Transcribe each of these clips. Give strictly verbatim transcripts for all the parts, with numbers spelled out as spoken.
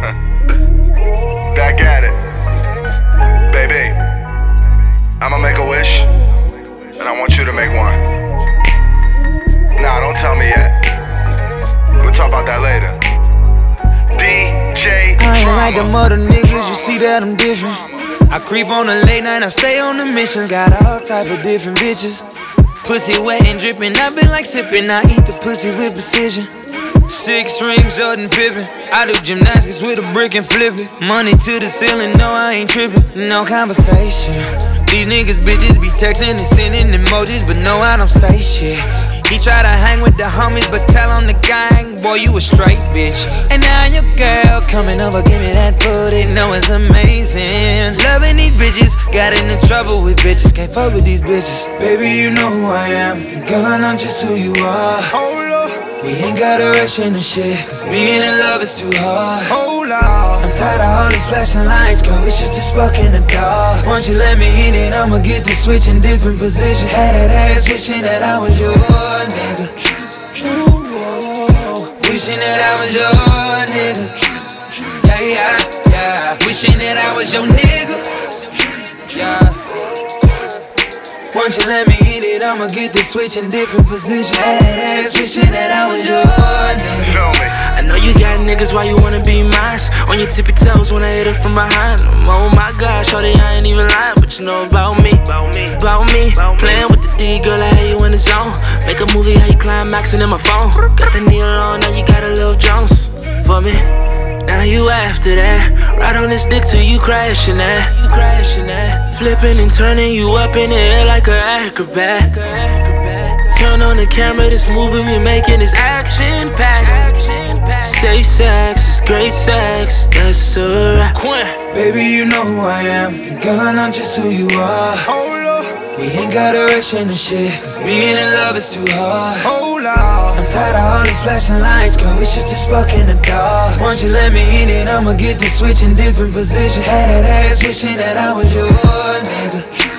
Back at it. Baby, I'ma make a wish, and I want you to make one. Nah, don't tell me yet. We'll talk about that later. D J I ain't Drama. like them other niggas, you see that I'm different. I creep on the late night, I stay on the missions. Got all type of different bitches. Pussy wet and drippin', I been like sippin'. I eat the pussy with precision. Six rings, Jordan Pippen. I do gymnastics with a brick and flip it. Money to the ceiling, no I ain't trippin'. No conversation. These niggas bitches be texting and sending emojis, but no I don't say shit. He try to hang with the homies, but tell on the gang, boy you a straight bitch. And now your girl coming over, give me that booty, know it's amazing. Loving these bitches, got into trouble with bitches, can't fuck with these bitches. Baby you know who I am, and girl I know just who you are. We ain't gotta rush into shit, cause being in love is too hard. Hold on. I'm tired of all these flashing lights, girl, we should just fuck in the dark. Once you let me in it, I'ma get to switch in different positions. Had that ass wishing that I was your nigga. Wishing that I was your nigga. Yeah, yeah, yeah. Wishing that I was your nigga. Yeah. Once you let me hit it, I'ma get to switch in different positions. Had that ass wishing that I was your nigga. Feel me. I know you got niggas, why you wanna be mine? On your tippy toes when I hit it from behind. Oh my gosh, shorty, I ain't even lying. But you know about me, about me, about me. Playing with the D, girl, I had you in the zone. Make a movie, how you climaxing in my phone. Got the needle on, now you got a little Jones for me. Now you after that, ride on this dick till you crashing that. You crashing that, flipping and turning you up in the air like an acrobat. Turn on the camera, this movie we making is action packed. Safe sex is great sex, that's alright. Baby, you know who I am, and girl, I know just who you are. We ain't gotta rush into shit, cause being in love is too hard. Hold on. I'm tired of all these flashing lights, girl, we should just fuck in the dark. Once you let me in it, I'ma get to switch in different positions. Had that ass wishing that I was your nigga.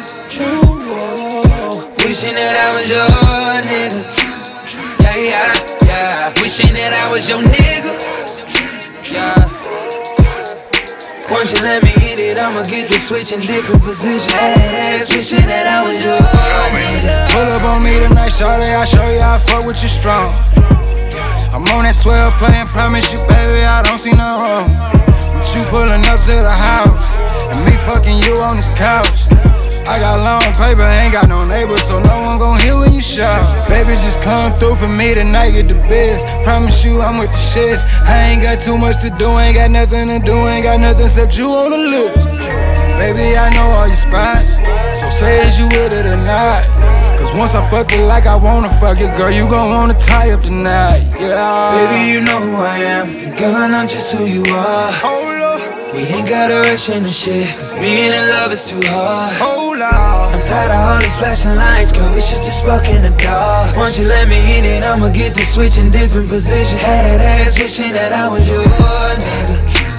Wishing that I was your nigga. Yeah, yeah, yeah. Wishing that I was your nigga. Yeah. Once you let me hit it, I'ma get to switch in different positions. Had that ass wishing that I was your nigga. Pull up on me tonight, shawty, I'll show you I fuck with you strong. I'm on that twelve playing, promise you, baby, I don't see nothing wrong with you pulling up to the house and me fucking you on this couch. I got long paper, ain't got no neighbors, so no one gon' hear when you shout. Baby, just come through for me tonight, get the biz. Promise you I'm with the shits. I ain't got too much to do, ain't got nothing to do, ain't got nothing except you on the list. Baby, I know all your spots, so say is you with it or not. Cause once I fuck it like I wanna fuck it, girl, you gon' wanna tie up the night, yeah. Baby, you know who I am, and girl, I know just who you are. We ain't gotta rush into shit, cause being in love is too hard. Hold on. I'm tired of all these flashing lights, girl, we should just fuck in the dark. Once you let me in it, I'ma get to switch in different positions. Had that ass wishing that I was your nigga.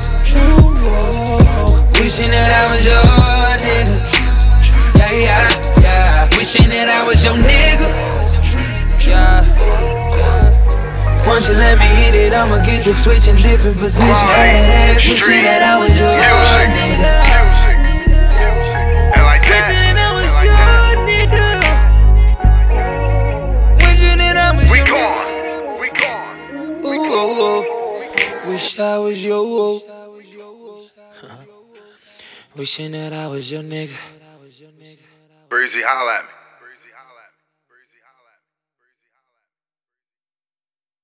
Wishing that I was your nigga. Yeah, yeah, yeah. Wishing that I was your nigga. Yeah. Once you let me hit it, I'ma get to switch in different positions. Had that ass wishing that I was your Music. nigga. And like that. Wishing that I was and like your that. nigga. Wishing that I was We your gone. We gone. nigga. Ooh, ooh, ooh. Wish I was your. Wishing that I was your nigga. Breezy, holla at me.